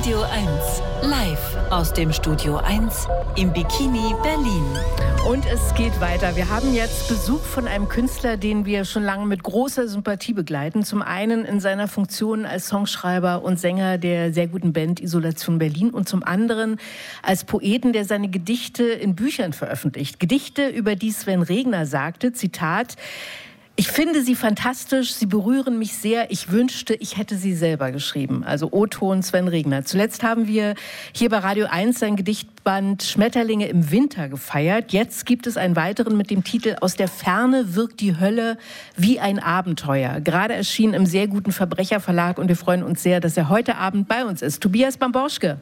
Radio 1, live aus dem Studio 1 im Bikini Berlin. Und es geht weiter. Wir haben jetzt Besuch von einem Künstler, den wir schon lange mit großer Sympathie begleiten. Zum einen in seiner Funktion als Songschreiber und Sänger der sehr guten Band Isolation Berlin und zum anderen als Poeten, der seine Gedichte in Büchern veröffentlicht. Gedichte, über die Sven Regner sagte, Zitat: Ich finde sie fantastisch, sie berühren mich sehr. Ich wünschte, ich hätte sie selber geschrieben. Also O-Ton Sven Regner. Zuletzt haben wir hier bei Radio 1 sein Gedichtband Schmetterlinge im Winter gefeiert. Jetzt gibt es einen weiteren mit dem Titel Aus der Ferne wirkt die Hölle wie ein Abenteuer. Gerade erschienen im sehr guten Verbrecherverlag und wir freuen uns sehr, dass er heute Abend bei uns ist. Tobias Bamborschke.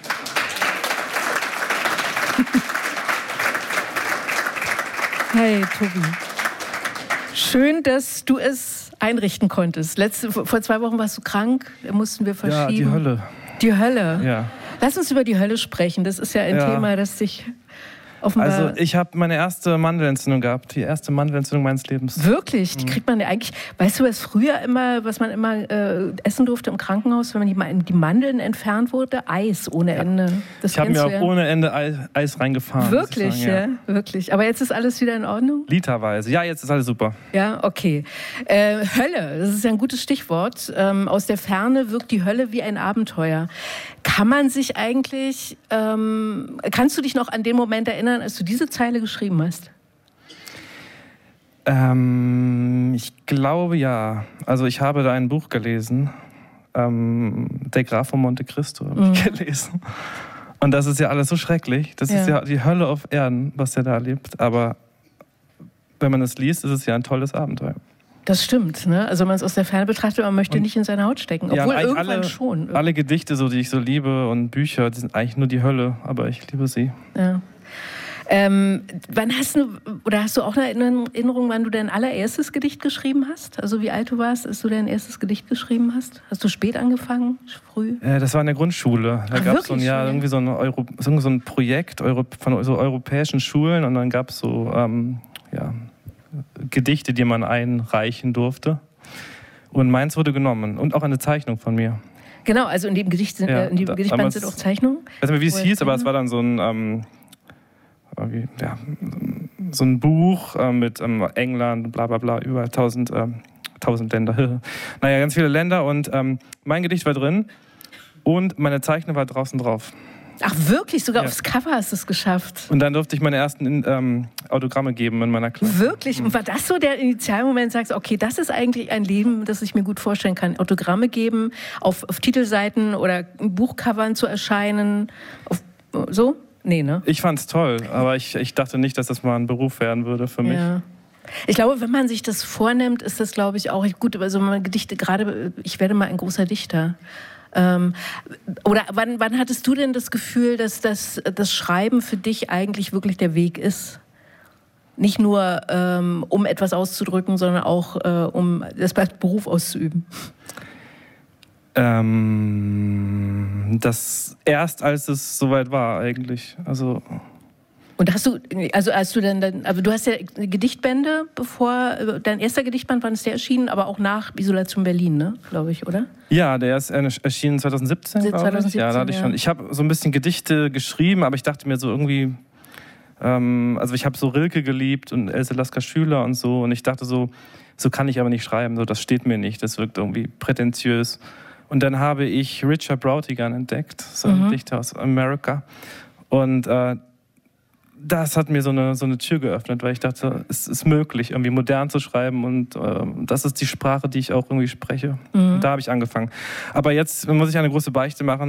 Hey, Tobi. Schön, dass du es einrichten konntest. Vor 2 Wochen warst du krank, mussten wir verschieben. Ja, die Hölle. Die Hölle? Ja. Lass uns über die Hölle sprechen. Das ist ja ein Thema, das dich offenbar... Also ich habe meine erste Mandelentzündung gehabt. Die erste Mandelentzündung meines Lebens. Wirklich? Die kriegt man ja eigentlich... Weißt du, was man immer essen durfte im Krankenhaus, wenn man die Mandeln entfernt wurde? Eis ohne Ende. Das ich habe mir auch ohne Ende Eis reingefahren. Wirklich, sagen, ja? Wirklich. Aber jetzt ist alles wieder in Ordnung? Literweise. Ja, jetzt ist alles super. Ja, okay. Hölle, das ist ja ein gutes Stichwort. Aus der Ferne wirkt die Hölle wie ein Abenteuer. Kann man sich eigentlich... kannst du dich noch an den Moment erinnern, als du diese Zeile geschrieben hast? Ich glaube, ja. Also ich habe da ein Buch gelesen. Der Graf von Monte Cristo habe ich gelesen. Und das ist ja alles so schrecklich. Das ist ja die Hölle auf Erden, was er da erlebt. Aber wenn man es liest, ist es ja ein tolles Abenteuer. Das stimmt, ne? Also wenn man es aus der Ferne betrachtet, man möchte nicht in seine Haut stecken. Obwohl irgendwann schon. Alle Gedichte, die ich so liebe und Bücher, die sind eigentlich nur die Hölle. Aber ich liebe sie. Ja. Hast du auch eine Erinnerung, wann du dein allererstes Gedicht geschrieben hast? Also wie alt du warst, als du dein erstes Gedicht geschrieben hast? Hast du spät angefangen, früh? Das war in der Grundschule. Da gab es so ein Projekt von so europäischen Schulen und dann gab es so Gedichte, die man einreichen durfte. Und meins wurde genommen und auch eine Zeichnung von mir. Genau, also in dem Gedichtband sind auch Zeichnungen. Ich weiß nicht mehr, wie es hieß, aber es war dann so ein Buch mit England, bla bla bla, über 1000 Länder. Naja, ganz viele Länder und mein Gedicht war drin und meine Zeichnung war draußen drauf. Ach wirklich? Sogar aufs Cover hast du es geschafft? Und dann durfte ich meine ersten Autogramme geben in meiner Klasse. Wirklich? Und war das so der Initialmoment, sagst du, okay, das ist eigentlich ein Leben, das ich mir gut vorstellen kann. Autogramme geben, auf Titelseiten oder Buchcovern zu erscheinen, so? Nee, ne? Ich fand's toll, aber ich dachte nicht, dass das mal ein Beruf werden würde für mich. Ja. Ich glaube, wenn man sich das vornimmt, ist das, glaube ich, auch gut. Also Gedichte, gerade, ich werde mal ein großer Dichter. Oder wann hattest du denn das Gefühl, dass das Schreiben für dich eigentlich wirklich der Weg ist? Nicht nur, um etwas auszudrücken, sondern auch, um das als Beruf auszuüben? Das erst, als es soweit war, eigentlich. Also. Und du hast ja Gedichtbände, dein erster Gedichtband, wann ist der erschienen? Aber auch nach Isolation Berlin, ne, glaube ich, oder? Ja, der ist erschienen 2017, glaube ich. Ja, da hatte ich schon. Ich habe so ein bisschen Gedichte geschrieben, aber ich dachte mir so irgendwie, also ich habe so Rilke geliebt und Else Lasker Schüler und so. Und ich dachte so kann ich aber nicht schreiben, so das steht mir nicht, das wirkt irgendwie prätentiös. Und dann habe ich Richard Brautigan entdeckt, so ein Dichter aus Amerika. Und das hat mir so eine Tür geöffnet, weil ich dachte, es ist möglich, irgendwie modern zu schreiben und das ist die Sprache, die ich auch irgendwie spreche. Und da habe ich angefangen. Aber jetzt muss ich eine große Beichte machen.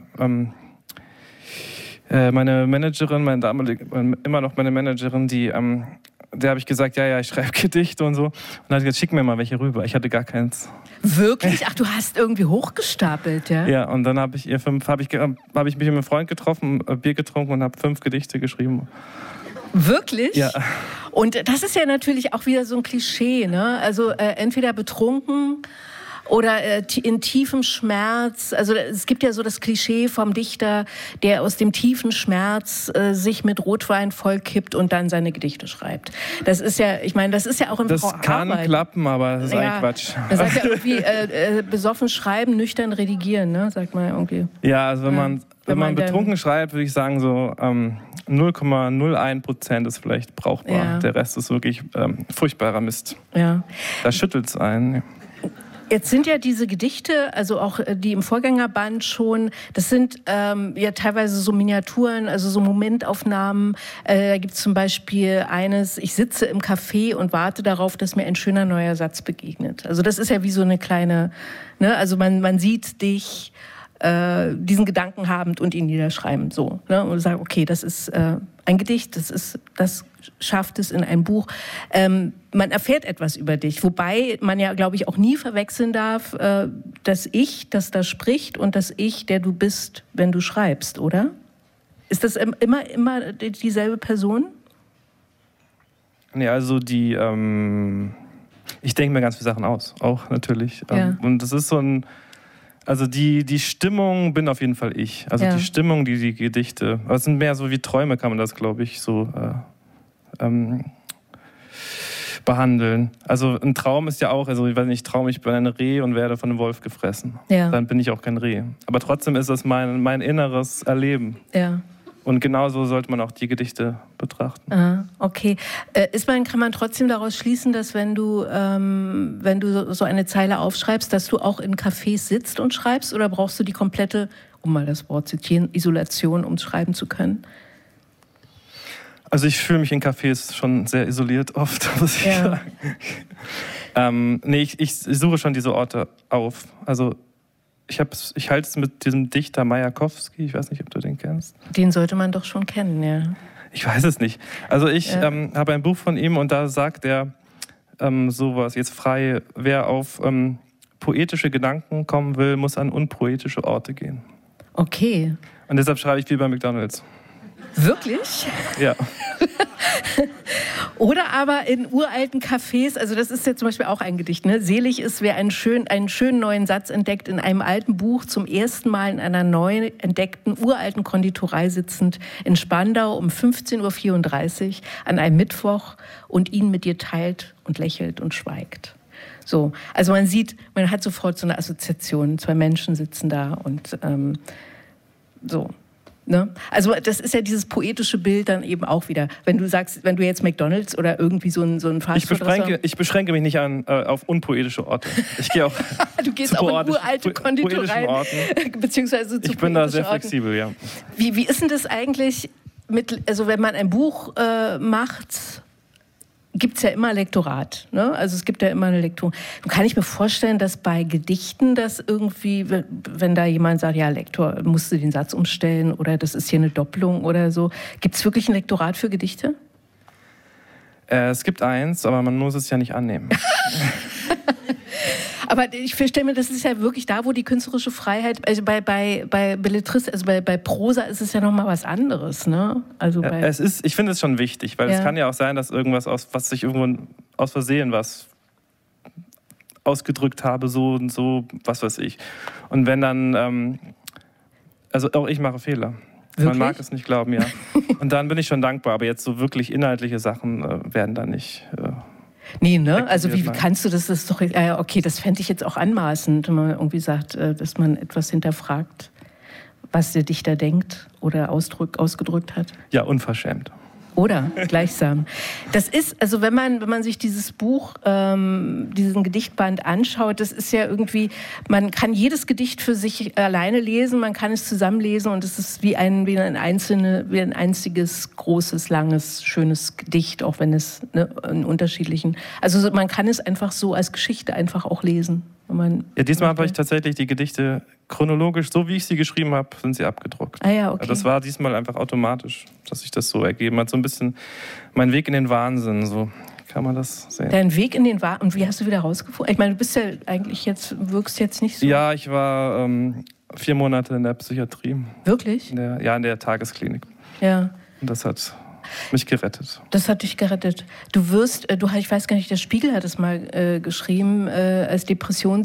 Meine Managerin, immer noch meine Managerin, der habe ich gesagt, ja, ich schreibe Gedichte und so. Und dann hat sie gesagt, schick mir mal welche rüber. Ich hatte gar keins. Wirklich? Ach, du hast irgendwie hochgestapelt, ja? Ja, und dann habe ich mich mit einem Freund getroffen, Bier getrunken und habe 5 Gedichte geschrieben. Wirklich? Ja. Und das ist ja natürlich auch wieder so ein Klischee, ne? Also entweder betrunken Oder in tiefem Schmerz. Also es gibt ja so das Klischee vom Dichter, der aus dem tiefen Schmerz sich mit Rotwein vollkippt und dann seine Gedichte schreibt. Das ist ja, ich meine, das ist ja auch im Das kann klappen, aber das ist ein Quatsch. Man sagt ja irgendwie, besoffen schreiben, nüchtern redigieren, ne? Sagt man irgendwie. Ja, also wenn man betrunken schreibt, würde ich sagen, so 0,01% ist vielleicht brauchbar. Ja. Der Rest ist wirklich furchtbarer Mist. Ja. Da schüttelt es einen. Jetzt sind ja diese Gedichte, also auch die im Vorgängerband schon, das sind ja teilweise so Miniaturen, also so Momentaufnahmen. Da gibt es zum Beispiel eines: Ich sitze im Café und warte darauf, dass mir ein schöner neuer Satz begegnet. Also das ist ja wie so eine kleine, ne? Also man sieht dich diesen Gedanken habend und ihn niederschreiben, so, ne? Und sagt, okay, das ist ein Gedicht, das schafft es in ein Buch. Man erfährt etwas über dich, wobei man ja, glaube ich, auch nie verwechseln darf, das Ich, das da spricht, und das Ich, der du bist, wenn du schreibst, oder? Ist das immer dieselbe Person? Nee, also ich denke mir ganz viele Sachen aus, auch natürlich. Ja. Und das ist so ein, also die Stimmung bin auf jeden Fall ich. Also die Stimmung, die Gedichte, aber es sind mehr so wie Träume, kann man das, glaube ich, so behandeln. Also ein Traum ist ja auch, also ich weiß nicht, ich bin ein Reh und werde von einem Wolf gefressen. Ja. Dann bin ich auch kein Reh. Aber trotzdem ist das mein inneres Erleben. Ja. Und genauso sollte man auch die Gedichte betrachten. Ah, okay. Kann man trotzdem daraus schließen, dass wenn du so eine Zeile aufschreibst, dass du auch in Cafés sitzt und schreibst? Oder brauchst du die komplette, um mal das Wort zu zitieren, Isolation, um schreiben zu können? Also ich fühle mich in Cafés schon sehr isoliert oft, muss ich sagen. Ich suche schon diese Orte auf. Also ich halte es mit diesem Dichter Majakowski, ich weiß nicht, ob du den kennst. Den sollte man doch schon kennen, ja. Ich weiß es nicht. Also ich habe ein Buch von ihm und da sagt er sowas, jetzt frei, wer auf poetische Gedanken kommen will, muss an unpoetische Orte gehen. Okay. Und deshalb schreibe ich wie bei McDonald's. Wirklich? Ja. Oder aber in uralten Cafés, also das ist ja zum Beispiel auch ein Gedicht, ne? Selig ist, wer einen schönen neuen Satz entdeckt, in einem alten Buch zum ersten Mal in einer neu entdeckten uralten Konditorei sitzend in Spandau um 15.34 Uhr an einem Mittwoch und ihn mit dir teilt und lächelt und schweigt. So, also man hat sofort so eine Assoziation, zwei Menschen sitzen da und so. Ne? Also das ist ja dieses poetische Bild dann eben auch wieder. Wenn du sagst, wenn du jetzt McDonald's oder irgendwie so ein Fastfood... Ich beschränke mich nicht auf unpoetische Orte. Ich gehe auch du gehst auch in uralte Konditoreien, beziehungsweise zu Ich bin da sehr flexibel, ja. Wie ist denn das eigentlich, also wenn man ein Buch macht... gibt es ja immer Lektorat, ne? Also es gibt ja immer eine Lektur. Nun kann ich mir vorstellen, dass bei Gedichten das irgendwie, wenn da jemand sagt, ja, Lektor, musst du den Satz umstellen oder das ist hier eine Doppelung oder so. Gibt es wirklich ein Lektorat für Gedichte? Es gibt eins, aber man muss es ja nicht annehmen. Aber ich stelle mir, das ist ja wirklich da, wo die künstlerische Freiheit, also bei Belletristik, also bei Prosa ist es ja nochmal was anderes, ne? Also ich finde es schon wichtig, weil es kann ja auch sein, dass irgendwas, was ich irgendwo aus Versehen was ausgedrückt habe, so und so, was weiß ich. Und wenn dann, also auch ich mache Fehler. Wirklich? Man mag es nicht glauben, ja. Und dann bin ich schon dankbar, aber jetzt so wirklich inhaltliche Sachen werden da nicht... Nee, ne? Also wie kannst du das? Das ist doch, okay, das fände ich jetzt auch anmaßend, wenn man irgendwie sagt, dass man etwas hinterfragt, was der Dichter denkt oder ausgedrückt hat. Ja, unverschämt. Oder gleichsam. Das ist, also wenn man sich dieses Buch, diesen Gedichtband anschaut, das ist ja irgendwie, man kann jedes Gedicht für sich alleine lesen, man kann es zusammenlesen und es ist wie ein einziges, großes, langes, schönes Gedicht, auch wenn es in unterschiedlichen, also man kann es einfach so als Geschichte einfach auch lesen. Ja, diesmal habe ich tatsächlich die Gedichte chronologisch, so wie ich sie geschrieben habe, sind sie abgedruckt. Ah ja, okay. Das war diesmal einfach automatisch, dass sich das so ergeben hat. So ein bisschen mein Weg in den Wahnsinn, so kann man das sehen. Dein Weg in den Wahnsinn, und wie hast du wieder rausgefunden? Ich meine, du bist ja eigentlich wirkst jetzt nicht so... Ja, ich war 4 Monate in der Psychiatrie. Wirklich? In der Tagesklinik. Ja. Und das hat mich gerettet. Das hat dich gerettet. Ich weiß gar nicht, der Spiegel hat es mal geschrieben, als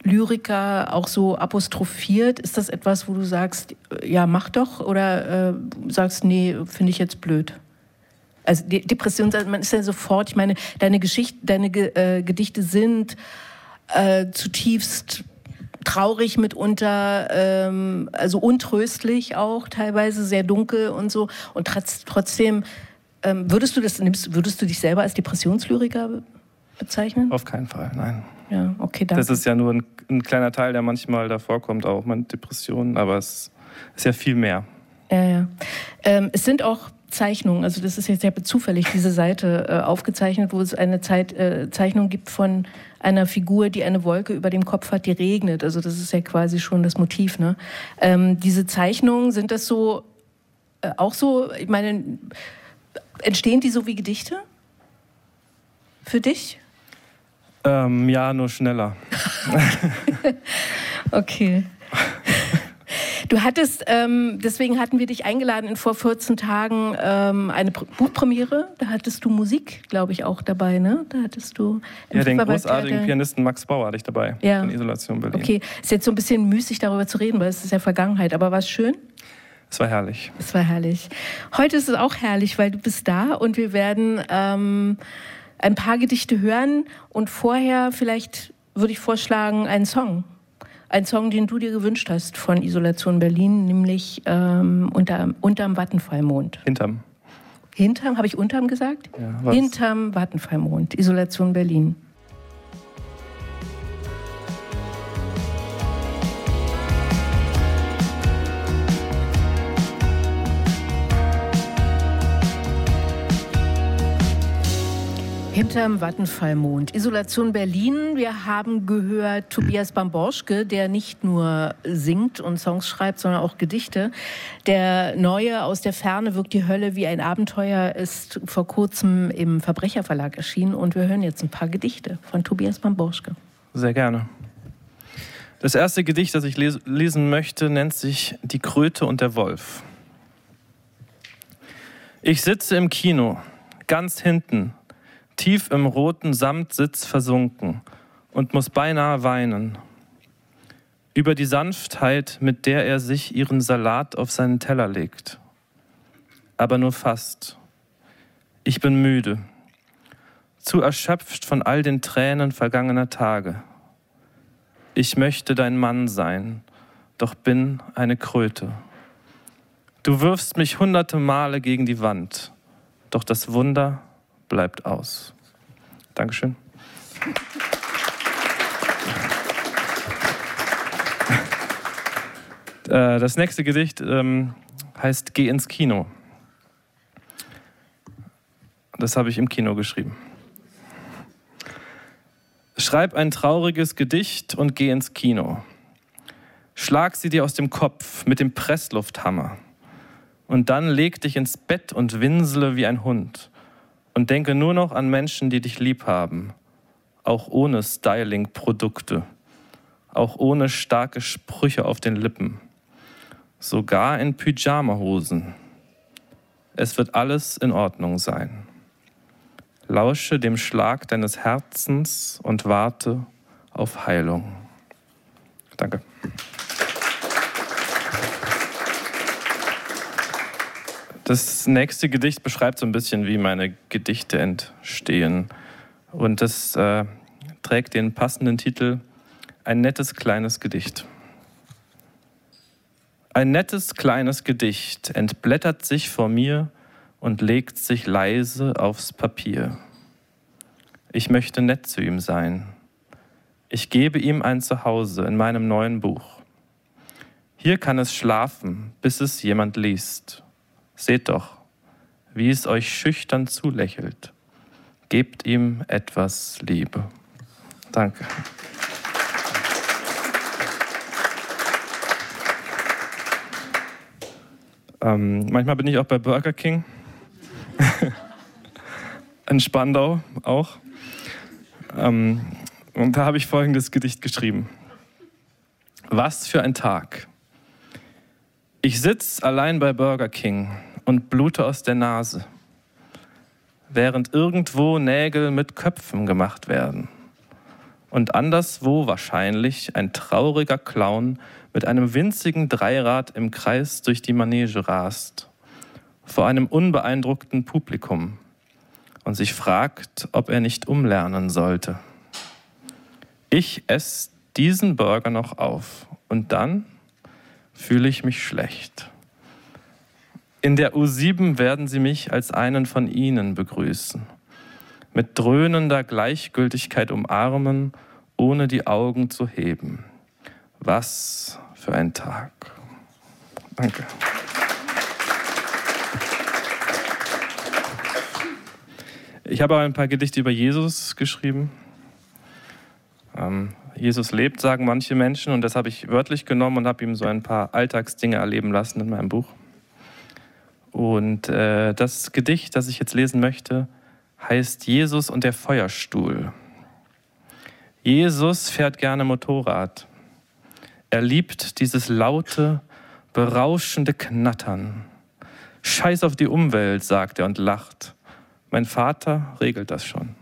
Lyriker auch so apostrophiert? Ist das etwas, wo du sagst, ja, mach doch? Oder sagst, nee, finde ich jetzt blöd? Also Depression, man ist ja sofort, ich meine, deine Gedichte sind zutiefst traurig mitunter, also untröstlich auch, teilweise sehr dunkel und so. Und trotzdem, würdest du dich selber als Depressionslyriker bezeichnen? Auf keinen Fall, nein. Ja, okay, danke. Das ist ja nur ein kleiner Teil, der manchmal da vorkommt, auch mit Depressionen, aber es ist ja viel mehr. Ja. Es sind auch Zeichnungen, also das ist jetzt sehr zufällig, diese Seite aufgezeichnet, wo es eine Zeichnung gibt von einer Figur, die eine Wolke über dem Kopf hat, die regnet. Also das ist ja quasi schon das Motiv, ne? Diese Zeichnungen, sind das so, auch so, ich meine, entstehen die so wie Gedichte? Für dich? Ja, nur schneller. Okay. Du hattest, deswegen hatten wir dich eingeladen vor 14 Tagen eine Buchpremiere. Da hattest du Musik, glaube ich, auch dabei, ne? Da hattest du den großartigen Pianisten Max Bauer hatte ich dabei, ja. Von Isolation Berlin. Okay, ist jetzt so ein bisschen müßig, darüber zu reden, weil es ist ja Vergangenheit. Aber war es schön? Es war herrlich. Es war herrlich. Heute ist es auch herrlich, weil du bist da und wir werden ein paar Gedichte hören. Und vorher vielleicht würde ich vorschlagen, einen Song. Ein Song, den du dir gewünscht hast von Isolation Berlin, nämlich unterm Vattenfallmond. Hinterm, habe ich unterm gesagt? Ja, was? Hinterm Vattenfallmond, Isolation Berlin. Hinterm Vattenfallmond. Isolation Berlin. Wir haben gehört Tobias Bamborschke, der nicht nur singt und Songs schreibt, sondern auch Gedichte. Der neue Aus der Ferne wirkt die Hölle wie ein Abenteuer ist vor kurzem im Verbrecherverlag erschienen. Und wir hören jetzt ein paar Gedichte von Tobias Bamborschke. Sehr gerne. Das erste Gedicht, das ich lesen möchte, nennt sich Die Kröte und der Wolf. Ich sitze im Kino, ganz hinten, tief im roten Samtsitz versunken und muss beinahe weinen. Über die Sanftheit, mit der er sich ihren Salat auf seinen Teller legt. Aber nur fast. Ich bin müde. Zu erschöpft von all den Tränen vergangener Tage. Ich möchte dein Mann sein, doch bin eine Kröte. Du wirfst mich hunderte Male gegen die Wand, doch das Wunder bleibt aus. Dankeschön. Das nächste Gedicht heißt Geh ins Kino. Das habe ich im Kino geschrieben. Schreib ein trauriges Gedicht und geh ins Kino. Schlag sie dir aus dem Kopf mit dem Presslufthammer. Und dann leg dich ins Bett und winsele wie ein Hund. Und denke nur noch an Menschen, die dich lieb haben. Auch ohne Styling-Produkte. Auch ohne starke Sprüche auf den Lippen. Sogar in Pyjamahosen. Es wird alles in Ordnung sein. Lausche dem Schlag deines Herzens und warte auf Heilung. Danke. Das nächste Gedicht beschreibt so ein bisschen, wie meine Gedichte entstehen. Und das trägt den passenden Titel Ein nettes kleines Gedicht. Ein nettes kleines Gedicht entblättert sich vor mir und legt sich leise aufs Papier. Ich möchte nett zu ihm sein. Ich gebe ihm ein Zuhause in meinem neuen Buch. Hier kann es schlafen, bis es jemand liest. Seht doch, wie es euch schüchtern zulächelt. Gebt ihm etwas Liebe. Danke. Manchmal bin ich auch bei Burger King. In Spandau auch. Und da habe ich folgendes Gedicht geschrieben. Was für ein Tag. Ich sitze allein bei Burger King und blute aus der Nase, während irgendwo Nägel mit Köpfen gemacht werden. und anderswo wahrscheinlich ein trauriger Clown mit einem winzigen Dreirad im Kreis durch die Manege rast, vor einem unbeeindruckten Publikum und sich fragt, ob er nicht umlernen sollte. Ich esse diesen Burger noch auf und dann fühle ich mich schlecht. In der U7 werden sie mich als einen von ihnen begrüßen, mit dröhnender Gleichgültigkeit umarmen, ohne die Augen zu heben. Was für ein Tag. Danke. Ich habe auch ein paar Gedichte über Jesus geschrieben. Jesus lebt, sagen manche Menschen, und das habe ich wörtlich genommen und habe ihm so ein paar Alltagsdinge erleben lassen in meinem Buch. Und das Gedicht, das ich jetzt lesen möchte, heißt Jesus und der Feuerstuhl. Jesus fährt gerne Motorrad. Er liebt dieses laute, berauschende Knattern. Scheiß auf die Umwelt, sagt er und lacht. Mein Vater regelt das schon.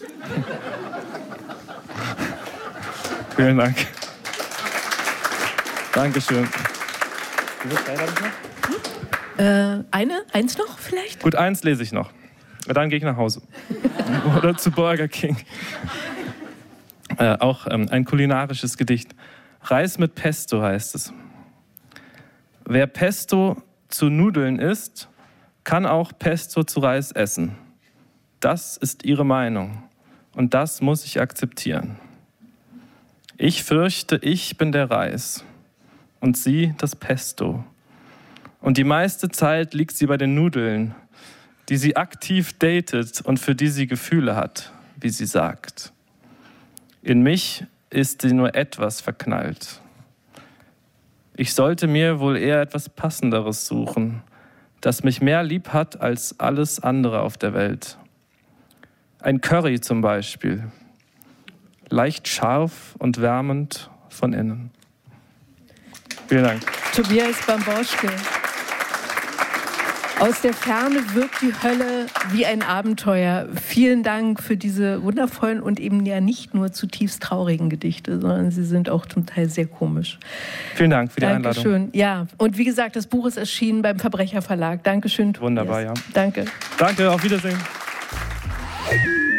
Vielen Dank. Dankeschön. Wie viel Zeit habe ich noch? Eins noch vielleicht? Gut, eins lese ich noch. Dann gehe ich nach Hause. Oder zu Burger King. Auch ein kulinarisches Gedicht. Reis mit Pesto heißt es. Wer Pesto zu Nudeln isst, kann auch Pesto zu Reis essen. Das ist ihre Meinung und das muss ich akzeptieren. Ich fürchte, ich bin der Reis und sie das Pesto. Und die meiste Zeit liegt sie bei den Nudeln, die sie aktiv datet und für die sie Gefühle hat, wie sie sagt. In mich ist sie nur etwas verknallt. Ich sollte mir wohl eher etwas Passenderes suchen, das mich mehr lieb hat als alles andere auf der Welt. Ein Curry zum Beispiel, leicht scharf und wärmend von innen. Vielen Dank. Tobias Bamborschke. Aus der Ferne wirkt die Hölle wie ein Abenteuer. Vielen Dank für diese wundervollen und eben ja nicht nur zutiefst traurigen Gedichte, sondern sie sind auch zum Teil sehr komisch. Vielen Dank für die Einladung. Dankeschön. Ja, und wie gesagt, das Buch ist erschienen beim Verbrecherverlag. Dankeschön, Tobias. Wunderbar, ja. Danke. Danke, auf Wiedersehen.